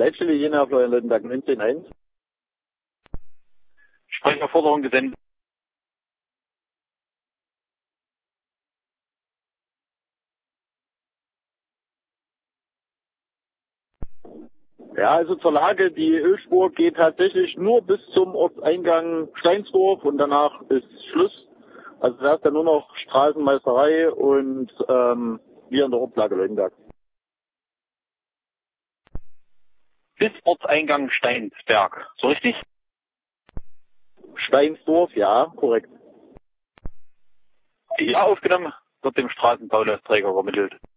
Leitstelle Jena, Florian Leutenberg 19.1. Sprecherforderung gesendet. Ja, also zur Lage, die Ölspur geht tatsächlich nur bis zum Ortseingang Steinsdorf und danach ist Schluss. Also da ist dann nur noch Straßenmeisterei und wir in der Ortslage Leutenberg. Bis Ortseingang Steinsberg. So richtig? Steinsdorf, ja, korrekt. Ja, aufgenommen, wird dem Straßenbauträger übermittelt.